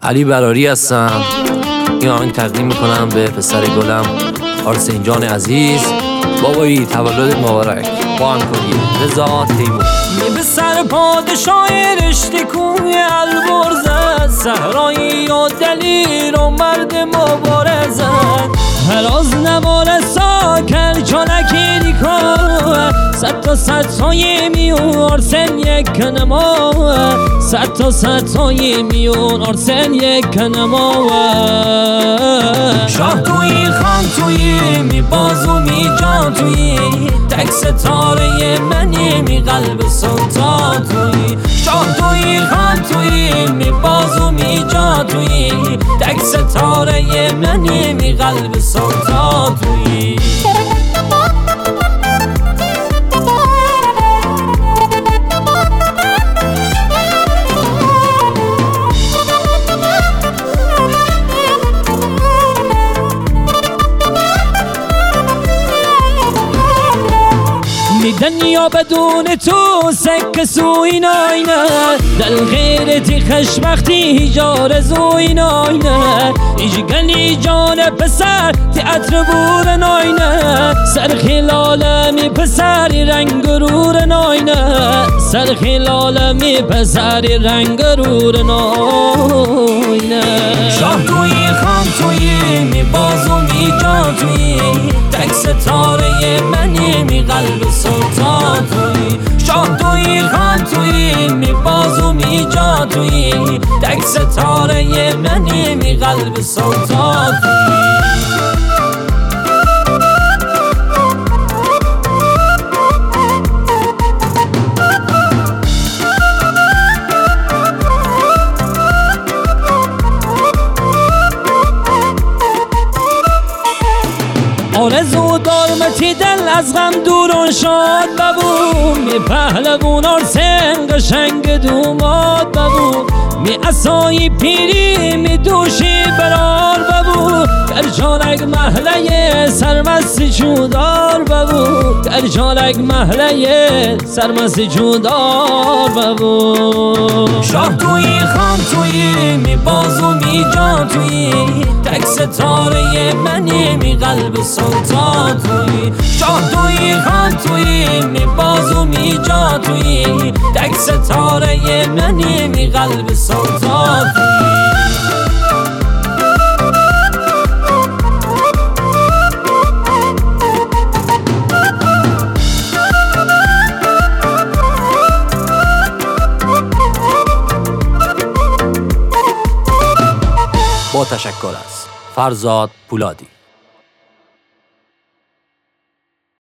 علی براری هستم. این آهنگ تقدیم میکنم به پسر گلم آرسین جان عزیز. بابایی تولد مبارک. با هم کنیم رضا تیمور. می به سر پادشاه رشته کوی البرزد، صحرایی و دلیر و مرد مبارزد. هر از نوار ساکر چانکی دیکار، صد تا صد سایه میون آرسن یک کنما، صد تا صد سایه میون آرسن یک کنما. شاه توی خان توی می بازو می جان توی، تک ستاره منی می قلب سلطان توی. شاه توی خان توی می بازو می جان توی، تک ستاره منی می قلب سلطان توی. دنیا بدون تو سکه سوی ناینه، دل غیرتی خشمختی هجار زوی ناینه. ایجگلی جان پسر تیاتر بور ناینه، سرخیل عالمی پسری رنگ رور ناینه، سرخیل عالمی پسری رنگ رور ناینه. شاه توی خان توی می بازو می جان توی، تک ستاره منی می قلب سلطان توی. شاه توی خان توی می بازو می جان توی، تک ستاره منی می قلب سلطان توی. آرزو دارمتی دل از غم دورون شاد ببو، می پهلوون آرسن قشنگ دوماد ببو، می عصای پیری می دوشی برار ببو، در جانک محله سرمست جودار ببو، در جانک محله سرمست جودار ببو. شاه توی خان توی می بازو می جان توی، تک ستاره منی می قلب سلطان توی. شاه توی خان توی می بازو می جان توی، تک ستاره منی می قلب سلطان توی. با تشکر از فرزاد پولادی.